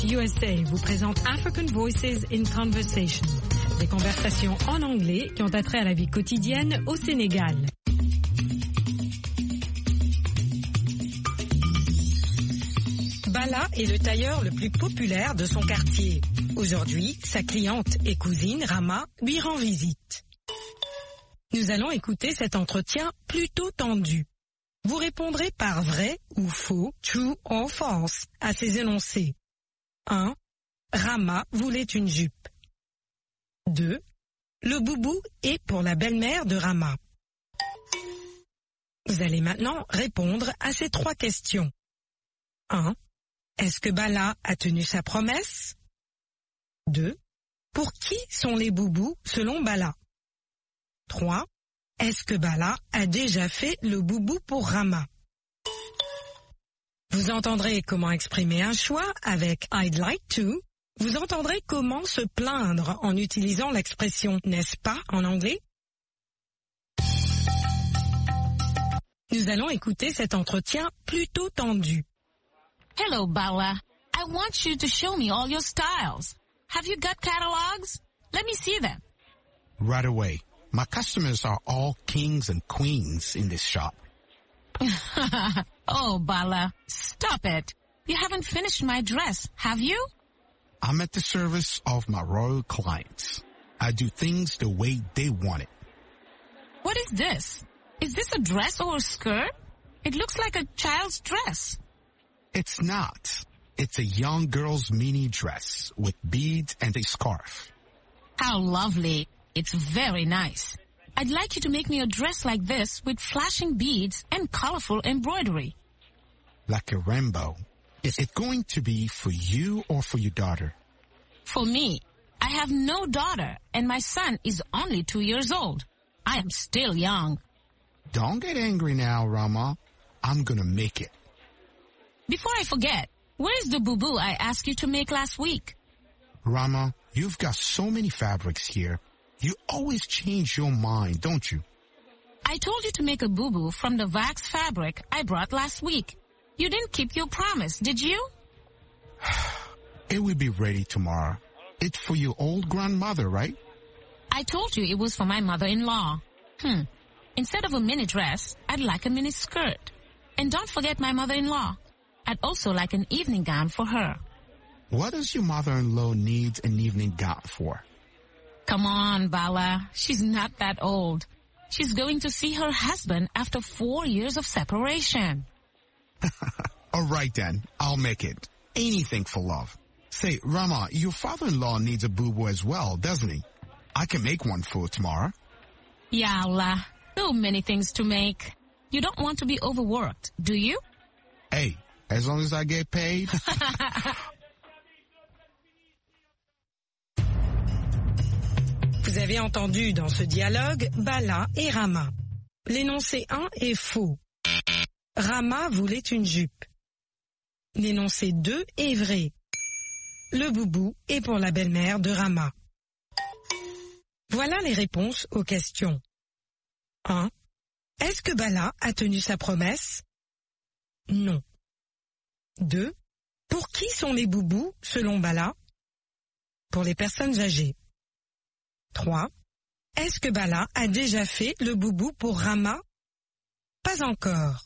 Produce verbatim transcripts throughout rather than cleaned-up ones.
U S A vous présente African Voices in Conversation, des conversations en anglais qui ont attrait à la vie quotidienne au Sénégal. Bala est le tailleur le plus populaire de son quartier. Aujourd'hui, sa cliente et cousine, Rama, lui rend visite. Nous allons écouter cet entretien plutôt tendu. Vous répondrez par vrai ou faux, true or false, à ces énoncés. un. Rama voulait une jupe. deux. Le boubou est pour la belle-mère de Rama. Vous allez maintenant répondre à ces trois questions. un. Est-ce que Bala a tenu sa promesse? deux. Pour qui sont les boubous selon Bala? trois. Est-ce que Bala a déjà fait le boubou pour Rama? Vous entendrez comment exprimer un choix avec I'd like to. Vous entendrez comment se plaindre en utilisant l'expression n'est-ce pas en anglais. Nous allons écouter cet entretien plutôt tendu. Hello, Bala. I want you to show me all your styles. Have you got catalogs? Let me see them. Right away. My customers are all kings and queens in this shop. Oh, Bala, stop it. You haven't finished my dress, have you? I'm at the service of my royal clients. I do things the way they want it. What is this? Is this a dress or a skirt? It looks like a child's dress. It's not. It's a young girl's mini dress with beads and a scarf. How lovely. It's very nice. I'd like you to make me a dress like this with flashing beads and colorful embroidery. Like a rainbow. Is it going to be for you or for your daughter? For me. I have no daughter and my son is only two years old. I am still young. Don't get angry now, Rama. I'm gonna make it. Before I forget, where's the boo-boo I asked you to make last week? Rama, you've got so many fabrics here. You always change your mind, don't you? I told you to make a boo-boo from the wax fabric I brought last week. You didn't keep your promise, did you? It will be ready tomorrow. It's for your old grandmother, right? I told you it was for my mother-in-law. Hmm. Instead of a mini dress, I'd like a mini skirt. And don't forget my mother-in-law. I'd also like an evening gown for her. What does your mother-in-law need an evening gown for? Come on, Bala. She's not that old. She's going to see her husband after four years of separation. All right then, I'll make it. Anything for love. Say, Rama, your father-in-law needs a boo-boo as well, doesn't he? I can make one for tomorrow. Ya Allah, so many things to make. You don't want to be overworked, do you? Hey, as long as I get paid. Vous avez entendu dans ce dialogue Bala et Rama. L'énoncé un est faux. Rama voulait une jupe. L'énoncé deux est vrai. Le boubou est pour la belle-mère de Rama. Voilà les réponses aux questions. un. Est-ce que Bala a tenu sa promesse? Non. deux. Pour qui sont les boubous selon Bala? Pour les personnes âgées. trois. Est-ce que Bala a déjà fait le boubou pour Rama? Pas encore.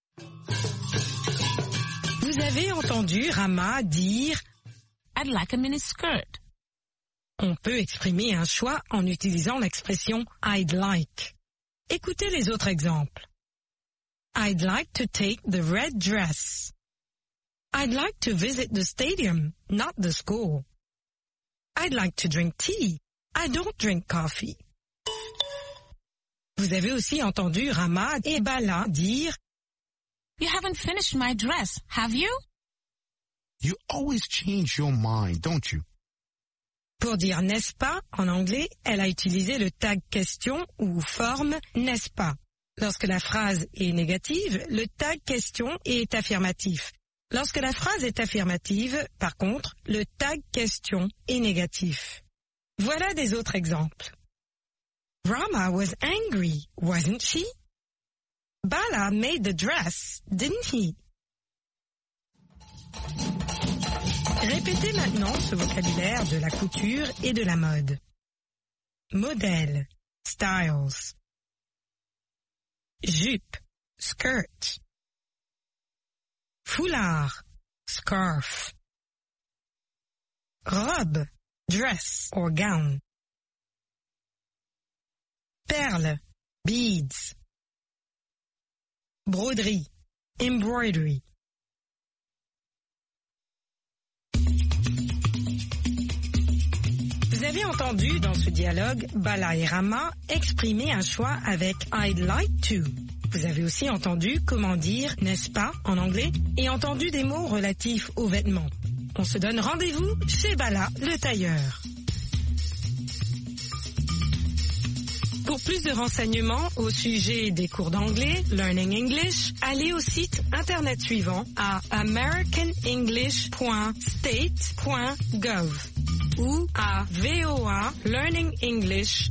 Vous avez entendu Rama dire « I'd like a mini skirt ». On peut exprimer un choix en utilisant l'expression « I'd like ». Écoutez les autres exemples. I'd like to take the red dress. I'd like to visit the stadium, not the school. I'd like to drink tea. I don't drink coffee. Vous avez aussi entendu Rama et Bala dire You haven't finished my dress, have you? You always change your mind, don't you? Pour dire n'est-ce pas, en anglais, elle a utilisé le tag question ou forme n'est-ce pas. Lorsque la phrase est négative, le tag question est affirmatif. Lorsque la phrase est affirmative, par contre, le tag question est négatif. Voilà des autres exemples. Rama was angry, wasn't she? Bala made the dress, didn't he? Répétez maintenant ce vocabulaire de la couture et de la mode. Modèle, styles. Jupe, skirt. Foulard, scarf. Robe, dress or gown. Perles, beads. Broderie, embroidery. Vous avez entendu dans ce dialogue Bala et Rama exprimer un choix avec I'd like to. Vous avez aussi entendu comment dire n'est-ce pas en anglais et entendu des mots relatifs aux vêtements. On se donne rendez-vous chez Bala le tailleur. Pour plus de renseignements au sujet des cours d'anglais, Learning English, allez au site internet suivant à american english point state point gov ou à voa learning english.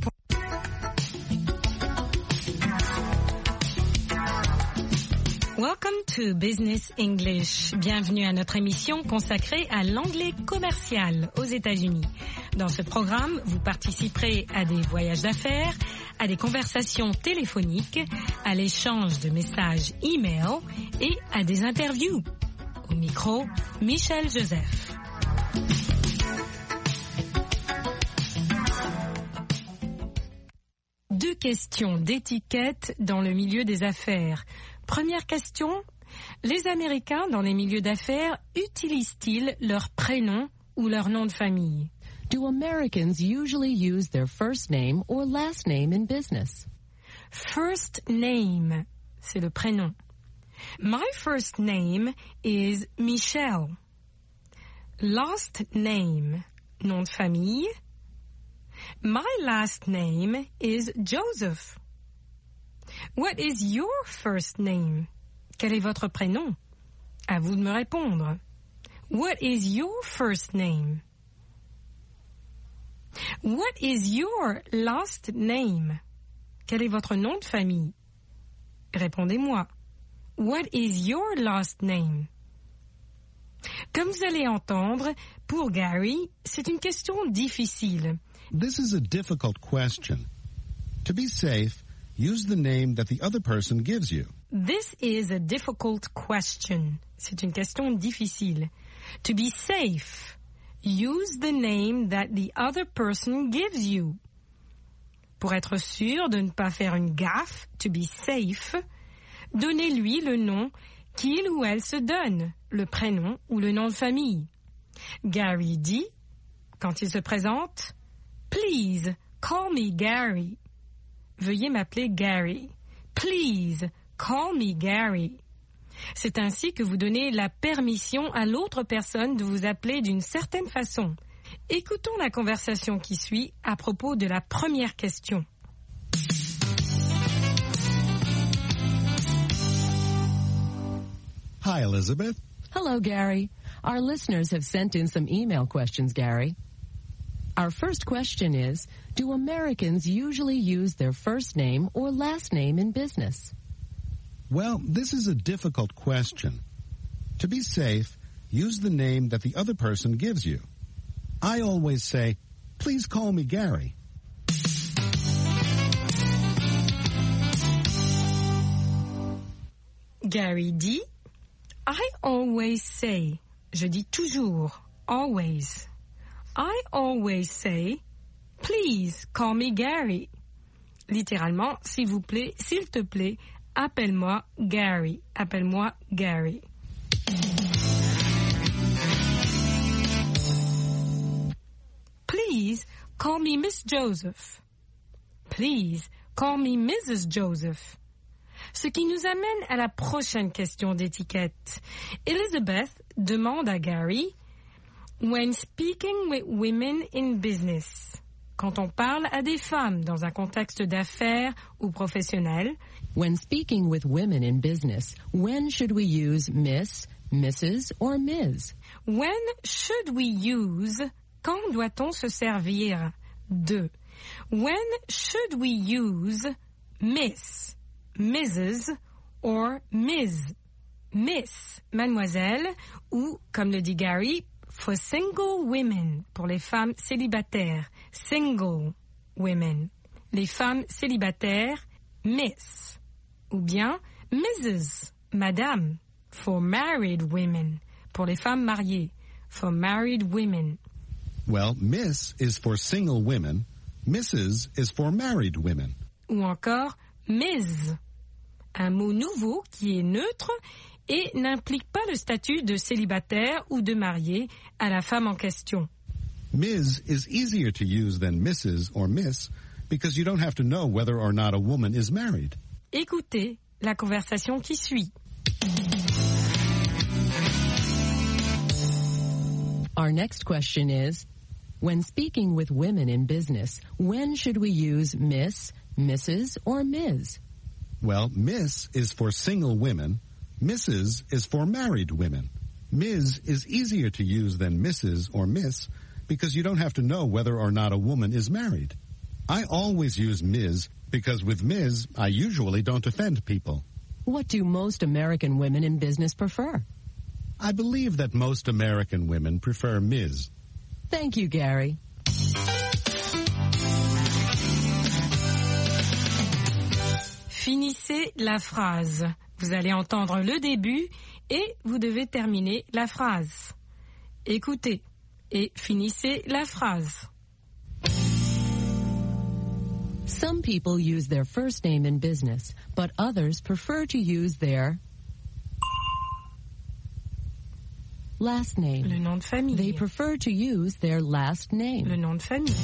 Welcome to Business English. Bienvenue à notre émission consacrée à l'anglais commercial aux États-Unis. Dans ce programme, vous participerez à des voyages d'affaires, à des conversations téléphoniques, à l'échange de messages e-mail et à des interviews. Au micro, Michel Joseph. Deux questions d'étiquette dans le milieu des affaires. Première question, les Américains dans les milieux d'affaires utilisent-ils leur prénom ou leur nom de famille? Do Americans usually use their first name or last name in business? First name, c'est le prénom. My first name is Michelle. Last name, nom de famille. My last name is Joseph. What is your first name? Quel est votre prénom? À vous de me répondre. What is your first name? What is your last name? Quel est votre nom de famille? Répondez-moi. What is your last name? Comme vous allez entendre, pour Gary, c'est une question difficile. This is a difficult question. To be safe, use the name that the other person gives you. This is a difficult question. C'est une question difficile. To be safe, use the name that the other person gives you. Pour être sûr de ne pas faire une gaffe, to be safe, donnez-lui le nom qu'il ou elle se donne, le prénom ou le nom de famille. Gary dit, quand il se présente, Please, call me Gary. Veuillez m'appeler Gary. Please, call me Gary. C'est ainsi que vous donnez la permission à l'autre personne de vous appeler d'une certaine façon. Écoutons la conversation qui suit à propos de la première question. Hi, Elizabeth. Hello, Gary. Our listeners have sent in some email questions, Gary. Our first question is, do Americans usually use their first name or last name in business? Well, this is a difficult question. To be safe, use the name that the other person gives you. I always say, please call me Gary. Gary dit, I always say, je dis toujours, always. I always say, please call me Gary. Littéralement, s'il vous plaît, s'il te plaît, appelle-moi Gary. Appelle-moi Gary. Please call me Miss Joseph. Please call me Missus Joseph. Ce qui nous amène à la prochaine question d'étiquette. Elizabeth demande à Gary, when speaking with women in business, quand on parle à des femmes dans un contexte d'affaires ou professionnel, when speaking with women in business, when should we use Miss, Missus or Miz? When should we use, quand doit-on se servir de? When should we use Miss, Missus or Miz? Miss, mademoiselle, ou, comme le dit Gary, for single women, pour les femmes célibataires. Single women. Les femmes célibataires, Miss. Ou bien Missus, Madame, for married women, pour les femmes mariées. For married women. Well, Miss is for single women. Missus is for married women. Ou encore Miz, un mot nouveau qui est neutre et n'implique pas le statut de célibataire ou de marié à la femme en question. Miz is easier to use than Missus or Miss because you don't have to know whether or not a woman is married. Écoutez la conversation qui suit. Our next question is, when speaking with women in business, when should we use Miss, Missus, or Miz? Well, Miss is for single women. Missus is for married women. Miz is easier to use than Missus or Miss because you don't have to know whether or not a woman is married. I always use Miz because with Miz, I usually don't offend people. What do most American women in business prefer? I believe that most American women prefer Miz. Thank you, Gary. Finissez la phrase. Vous allez entendre le début et vous devez terminer la phrase. Écoutez et finissez la phrase. Some people use their first name in business, but others prefer to use their last name. Le nom de famille. They prefer to use their last name. Le nom de famille.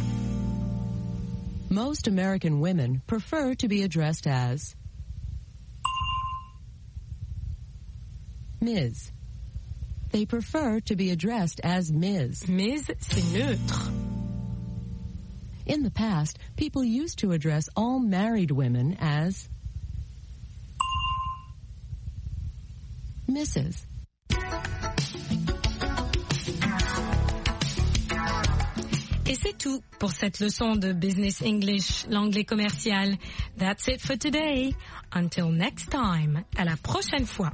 Most American women prefer to be addressed as Miz. They prefer to be addressed as Miz. Miz, c'est neutre. In the past, people used to address all married women as Missus Et c'est tout pour cette leçon de Business English, l'anglais commercial. That's it for today. Until next time. À la prochaine fois.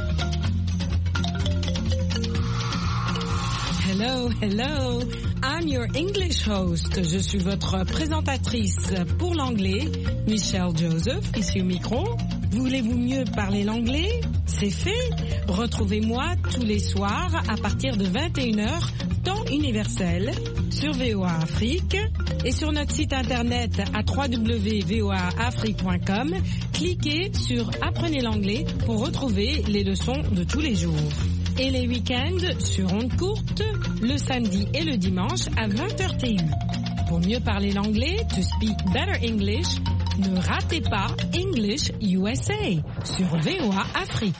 Hello, hello. I'm your English host. Je suis votre présentatrice pour l'anglais, Michelle Joseph, ici au micro. Voulez-vous mieux parler l'anglais? C'est fait. Retrouvez-moi tous les soirs à partir de vingt et une heures, temps universel, sur V O A Afrique et sur notre site internet à w w w point v o a afrique point com. Cliquez sur Apprenez l'anglais pour retrouver les leçons de tous les jours. Et les week-ends sur ondes courtes, le samedi et le dimanche à vingt heures T U. Pour mieux parler l'anglais, to speak better English, ne ratez pas English U S A sur V O A Afrique.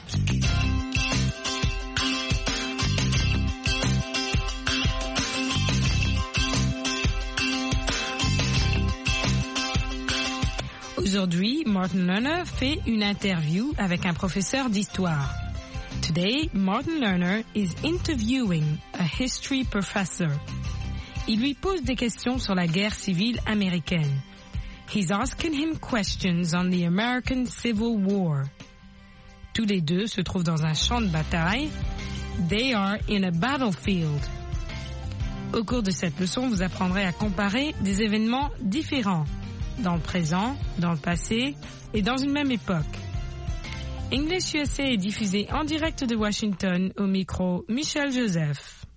Aujourd'hui, Martin Lerner fait une interview avec un professeur d'histoire. Today, Martin Lerner is interviewing a history professor. Il lui pose des questions sur la guerre civile américaine. He's asking him questions on the American Civil War. Tous les deux se trouvent dans un champ de bataille. They are in a battlefield. Au cours de cette leçon, vous apprendrez à comparer des événements différents, dans le présent, dans le passé et dans une même époque. English U S A est diffusé en direct de Washington au micro Michelle Joseph.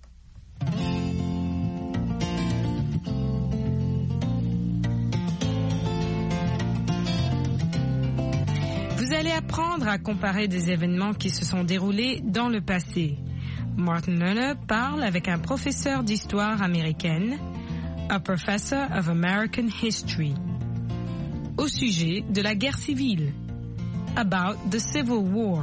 Vous allez apprendre à comparer des événements qui se sont déroulés dans le passé. Martin Lerner parle avec un professeur d'histoire américaine, a professor of American history, au sujet de la guerre civile. About the Civil War.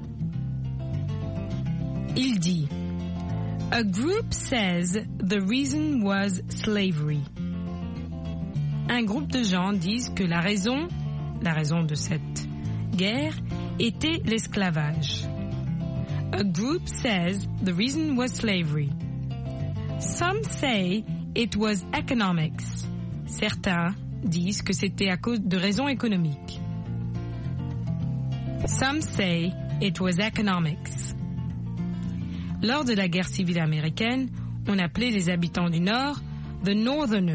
Il dit, a group says the reason was slavery. Un groupe de gens disent que la raison, la raison de cette guerre, était l'esclavage. A group says the reason was slavery. Some say it was economics. Certains disent que c'était à cause de raisons économiques. Some say it was economics. Lors de la guerre civile américaine, on appelait les habitants du Nord « the Northerners »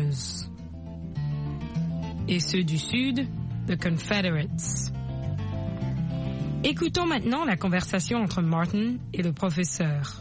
et ceux du Sud « the Confederates ». Écoutons maintenant la conversation entre Martin et le professeur.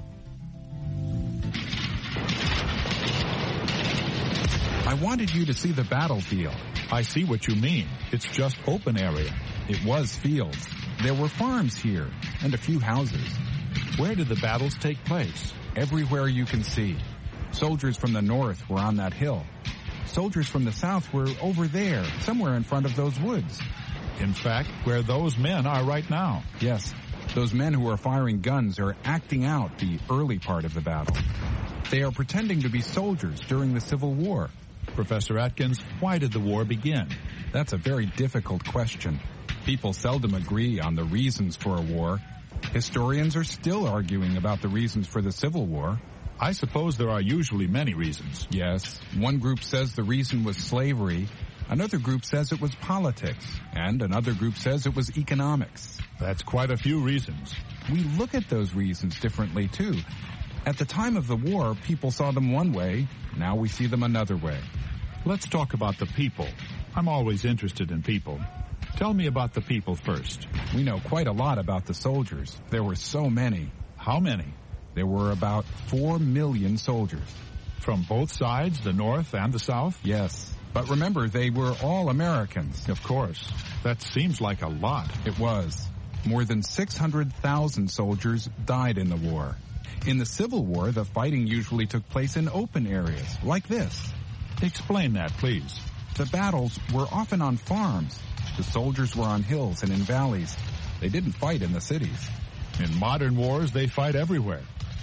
I wanted you to see the battlefield. I see what you mean. It's just open area. It was fields. There were farms here and a few houses. Where did the battles take place? Everywhere you can see. Soldiers from the north were on that hill. Soldiers from the south were over there, somewhere in front of those woods. In fact, where those men are right now. Yes, those men who are firing guns are acting out the early part of the battle. They are pretending to be soldiers during the Civil War. Professor Atkins, why did the war begin? That's a very difficult question. People seldom agree on the reasons for a war. Historians are still arguing about the reasons for the Civil War. I suppose there are usually many reasons. Yes. One group says the reason was slavery. Another group says it was politics. And another group says it was economics. That's quite a few reasons. We look at those reasons differently, too. At the time of the war, people saw them one way. Now we see them another way. Let's talk about the people. I'm always interested in people. Tell me about the people first. We know quite a lot about the soldiers. There were so many. How many? There were about four million soldiers. From both sides, the North and the South? Yes. But remember, they were all Americans. Of course. That seems like a lot. It was. More than six hundred thousand soldiers died in the war. In the Civil War, the fighting usually took place in open areas, like this. Explain that, please. The battles were often on farms. The soldiers were on hills and in valleys. They didn't fight in the cities. In modern wars, they fight everywhere.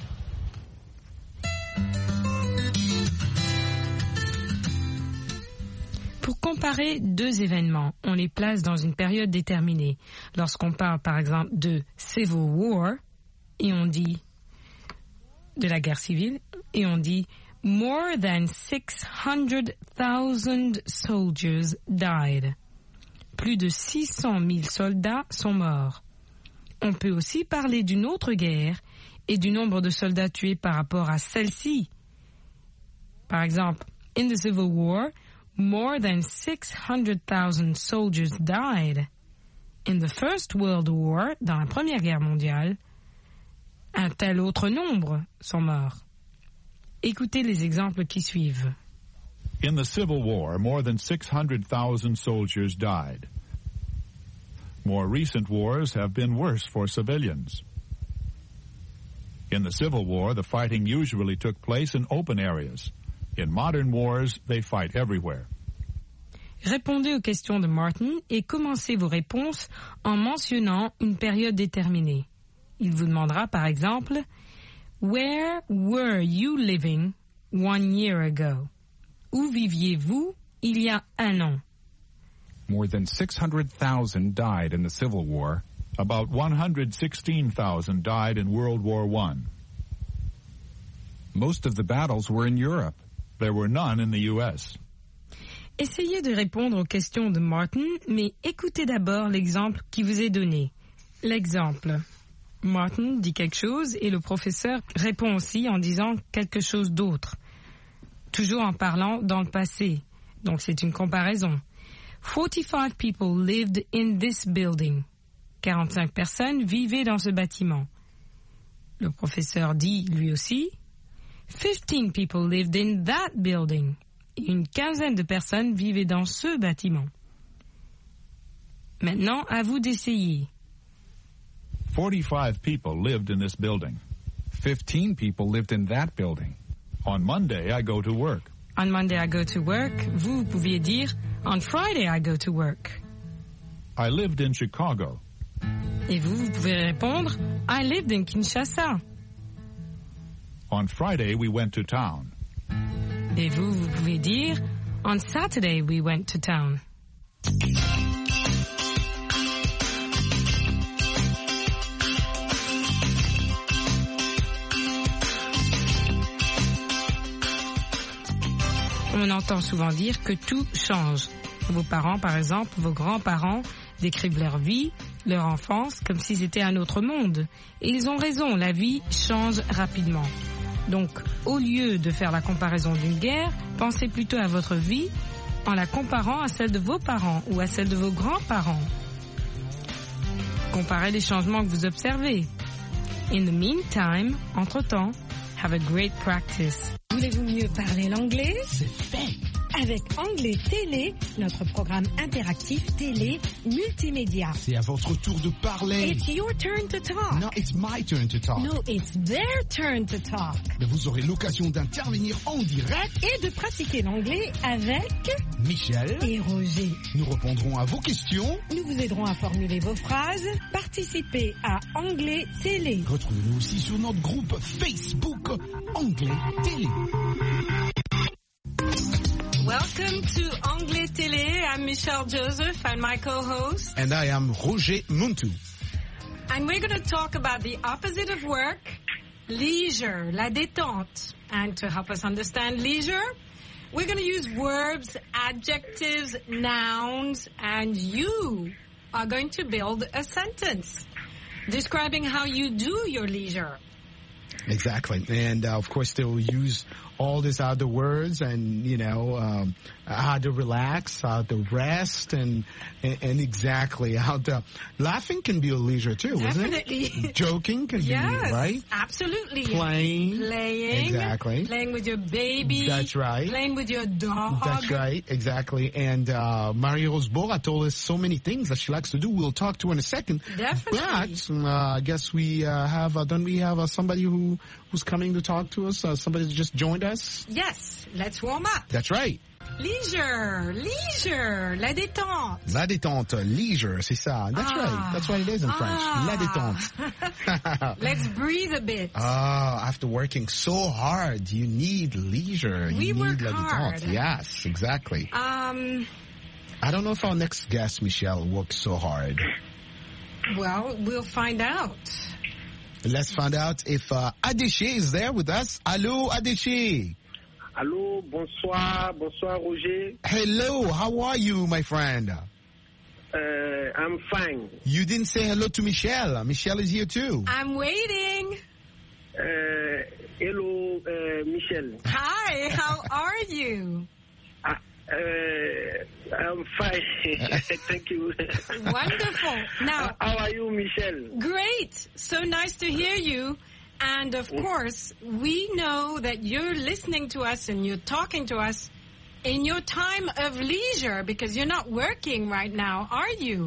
Pour comparer deux événements, on les place dans une période déterminée. Lorsqu'on parle par exemple de Civil War, et on dit de la guerre civile, et on dit more than six hundred thousand soldiers died. Plus de six cent mille soldats sont morts. On peut aussi parler d'une autre guerre et du nombre de soldats tués par rapport à celle-ci. Par exemple, in the Civil War, more than six hundred thousand soldiers died. In the First World War, dans la Première Guerre mondiale, un tel autre nombre sont morts. Écoutez les exemples qui suivent. In the Civil War, more than six hundred thousand soldiers died. More recent wars have been worse for civilians. In the Civil War, the fighting usually took place in open areas. In modern wars, they fight everywhere. Répondez aux questions de Martin et commencez vos réponses en mentionnant une période déterminée. Il vous demandera par exemple « Where were you living one year ago ?» Où viviez-vous il y a un an? More than six hundred thousand died in the Civil War. About one hundred sixteen thousand died in World War One. Most of the battles were in Europe. There were none in the U S. Essayez de répondre aux questions de Martin, mais écoutez d'abord l'exemple qui vous est donné. L'exemple. Martin dit quelque chose et le professeur répond aussi en disant quelque chose d'autre. Toujours en parlant dans le passé. Donc c'est une comparaison. forty-five people lived in this building. quarante-cinq personnes vivaient dans ce bâtiment. Le professeur dit lui aussi fifteen people lived in that building. Et une quinzaine de personnes vivaient dans ce bâtiment. Maintenant, à vous d'essayer. forty-five people lived in this building. Fifteen people lived in that building. On Monday, I go to work. On Monday, I go to work. Vous, vous pouviez dire on Friday, I go to work. I lived in Chicago. Et vous, vous pouvez répondre I lived in Kinshasa. On Friday, we went to town. Et vous, vous pouvez dire on Saturday, we went to town. On entend souvent dire que tout change. Vos parents, par exemple, vos grands-parents décrivent leur vie leur enfance comme si c'était un autre monde. Et ils ont raison, la vie change rapidement. Donc, au lieu de faire la comparaison d'une guerre, pensez plutôt à votre vie en la comparant à celle de vos parents ou à celle de vos grands-parents. Comparez les changements que vous observez. In the meantime, entre-temps, have a great practice. Voulez-vous mieux parler l'anglais? C'est fait. Avec Anglais Télé, notre programme interactif télé multimédia. C'est à votre tour de parler. It's your turn to talk. No, it's my turn to talk. No, it's their turn to talk. Mais vous aurez l'occasion d'intervenir en direct. Et de pratiquer l'anglais avec Michel et Roger. Nous répondrons à vos questions. Nous vous aiderons à formuler vos phrases. Participez à Anglais Télé. Retrouvez-nous aussi sur notre groupe Facebook Anglais Télé. Welcome to Anglais Télé. I'm Michelle Joseph and my co-host. And I am Roger Muntu. And we're going to talk about the opposite of work, leisure, la détente. And to help us understand leisure, we're going to use verbs, adjectives, nouns, and you are going to build a sentence describing how you do your leisure. Exactly. And uh, of course, they'll use all these other words and, you know, um, how to relax, how to rest, and, and and exactly how to... Laughing can be a leisure too, Definitely. isn't it? Joking can yes, be, right? Absolutely. Playing. Playing. Exactly. Playing with your baby. That's right. Playing with your dog. That's right, exactly. And uh, Marie-Rose Bora told us so many things that she likes to do. We'll talk to her in a second. Definitely. But uh, I guess we uh, have, uh, don't we have uh, somebody who who's coming to talk to us? Uh, somebody just joined us? Yes, let's warm up. That's right. Leisure, leisure, la détente. La détente, leisure, c'est ça. That's ah. right. That's what it is in French. Ah. La détente. Let's breathe a bit. Ah, after working so hard, you need leisure. We you work need la hard. détente. Yes, exactly. Um, I don't know if our next guest, Michelle, works so hard. Well, we'll find out. Let's find out if uh, Adéché is there with us. Allô, Adéché. Allô, bonsoir, bonsoir Roger. Hello, how are you, my friend? Uh, I'm fine. You didn't say hello to Michelle. Michelle is here too. I'm waiting. Uh, hello, uh, Michel. Hi, how are you? Uh, uh, I'm fine. Thank you. Wonderful. Now, how are you, Michel? Great. So nice to hear you. And of course, we know that you're listening to us and you're talking to us in your time of leisure because you're not working right now, are you?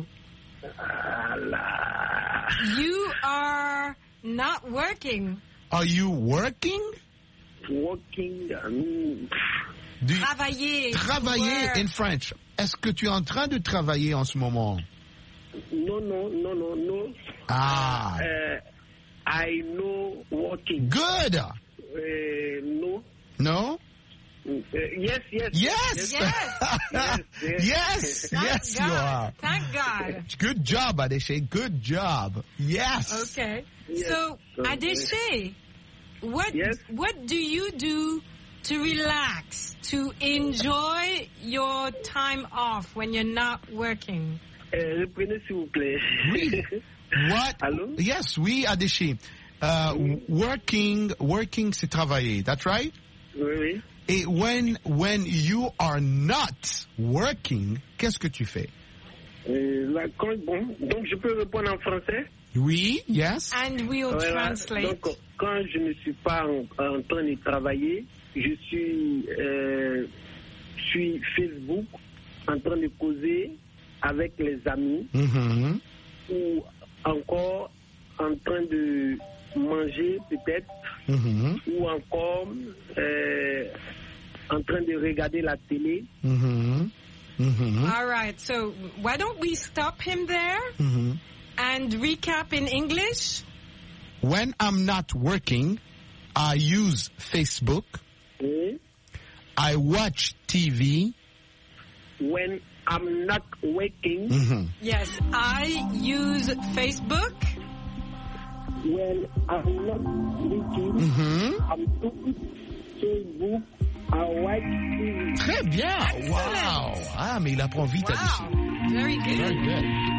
Allah. You are not working. Are you working? Working. Um, Do you Travailler. Travailler work. in French. Est-ce que tu es en train de travailler en ce moment? no, no, no, no, no. Ah. Uh, I know working. Good. Uh, no. No? Uh, yes, yes. Yes. Yes. Yes, yes. Yes. Thank Yes, God. you are. Thank God. Good job, Adéché. Good job. Yes. Okay. Yes. So, So, Adéché, what Yes? what do you do to relax, to enjoy your time off when you're not working? Uh, reprenez s'il vous plaît. Oui. What? Allô? Yes, oui, Adéché. Uh, working, working, c'est travailler. That's right? Oui, oui. Et when, when you are not working, qu'est-ce que tu fais? Euh, là, quand, bon, donc je peux répondre en français? Oui, yes. And we'll Voilà. translate. Donc, quand je ne suis pas en, en train de travailler, je suis euh, sur Facebook en train de causer avec les amis Mm-hmm. ou encore en train de manger peut-être Mm-hmm. ou encore euh, en train de regarder la télé. Mm-hmm. Mm-hmm. All right. So, why don't we stop him there Mm-hmm. and recap in English? When I'm not working, I use Facebook. Oui. I watch T V. When I'm not working, Mm-hmm. Yes, I use Facebook. when I'm not working, Mm-hmm. I'm doing Facebook, I watch T V. Très bien. Wow. Ah, mais il apprend vite, Wow. Adéché. Very good. Very good.